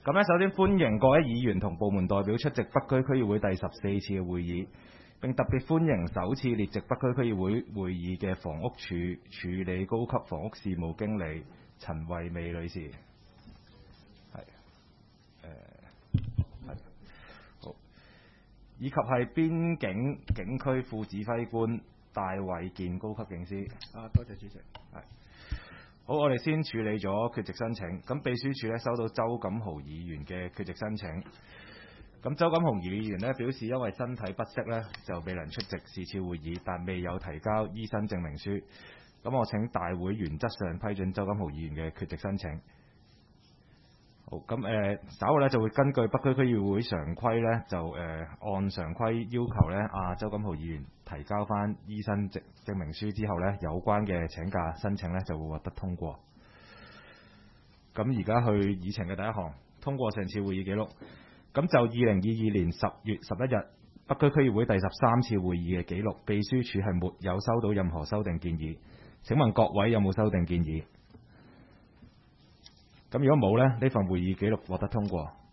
咁咧，首先歡迎各位議員同部門代表出席北區區議會第14次嘅會議，並特別歡迎首次列席北區區議會會議嘅房屋署署理高級房屋事務經理陳惠美女士。好，以及係邊境警區副指揮官戴偉健高級警司。 多謝主席。 好，我哋先處理咗缺席申請。咁秘書處咧收到周錦豪議員嘅缺席申請。咁周錦豪議員咧表示，因為身體不適咧，就未能出席是次會議，但未有提交醫生證明書。咁我請大會原則上批准周錦豪議員嘅缺席申請。好，咁稍後咧就會根據北區區議會常規咧，就按常規要求咧，周錦豪議員提交翻醫生證明書之後咧，有關嘅請假申請咧就會獲得通過。咁而家去議程嘅第一項，通過上次會議記錄。咁就2022年10月11日北區區議會第13次會議嘅記錄，秘書處係沒有收到任何修訂建議。請問各位有冇修訂建議？咁如果冇呢，呢份會議記錄獲得通過。